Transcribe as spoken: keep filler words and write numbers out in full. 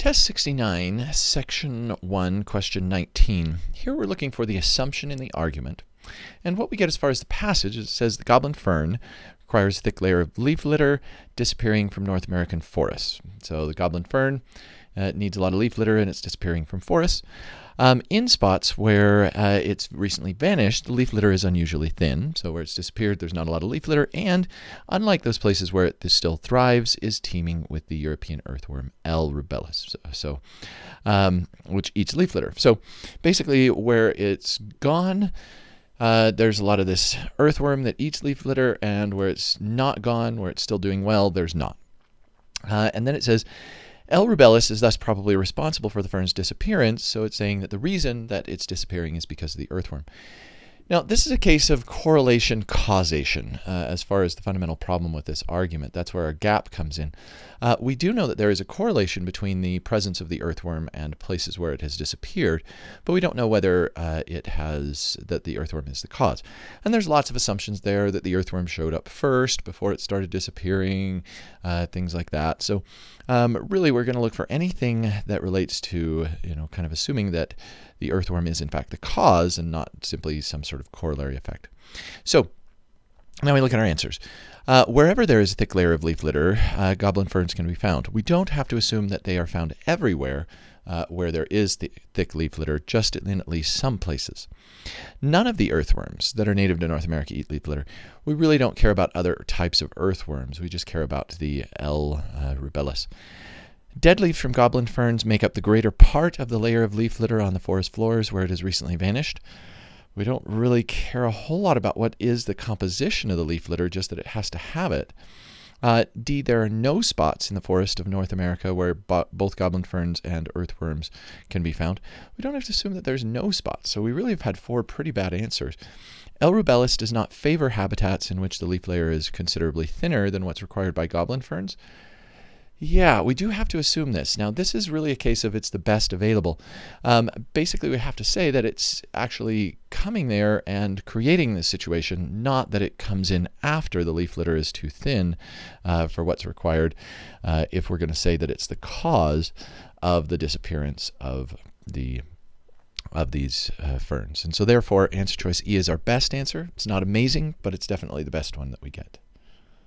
Test sixty-nine, Section one, Question nineteen. Here we're looking for the assumption in the argument. And what we get as far as the passage is it says the goblin fern requires a thick layer of leaf litter disappearing from North American forests. So the goblin fern uh, needs a lot of leaf litter and it's disappearing from forests. Um, in spots where uh, it's recently vanished, the leaf litter is unusually thin. So where it's disappeared, there's not a lot of leaf litter. And unlike those places where it still thrives, is teeming with the European earthworm L. rubellus, so, so um, which eats leaf litter. So basically where it's gone, uh, there's a lot of this earthworm that eats leaf litter, and where it's not gone, where it's still doing well, there's not. Uh, and then it says, L. rubellus is thus probably responsible for the fern's disappearance, so it's saying that the reason that it's disappearing is because of the earthworm. Now, this is a case of correlation causation uh, as far as the fundamental problem with this argument. That's where our gap comes in. Uh, we do know that there is a correlation between the presence of the earthworm and places where it has disappeared, but we don't know whether uh, it has, that the earthworm is the cause. And there's lots of assumptions there that the earthworm showed up first before it started disappearing, uh, things like that. So um, really we're going to look for anything that relates to, you know, kind of assuming that the earthworm is in fact the cause and not simply some sort of corollary effect. So now we look at our answers. Uh, wherever there is a thick layer of leaf litter, uh, goblin ferns can be found. We don't have to assume that they are found everywhere uh, where there is th thick leaf litter, just in at least some places. None of the earthworms that are native to North America eat leaf litter. We really don't care about other types of earthworms. We just care about the L. Uh, rubellus. Dead leaves from goblin ferns make up the greater part of the layer of leaf litter on the forest floors where it has recently vanished. We don't really care a whole lot about what is the composition of the leaf litter, just that it has to have it. Uh, D, there are no spots in the forest of North America where bo both goblin ferns and earthworms can be found. We don't have to assume that there's no spots, so we really have had four pretty bad answers. L. rubellus does not favor habitats in which the leaf layer is considerably thinner than what's required by goblin ferns. Yeah, we do have to assume this. Now, this is really a case of it's the best available. Um, basically, we have to say that it's actually coming there and creating this situation, not that it comes in after the leaf litter is too thin uh, for what's required, uh, if we're going to say that it's the cause of the disappearance of the of these uh, ferns. And so therefore, answer choice E is our best answer. It's not amazing, but it's definitely the best one that we get.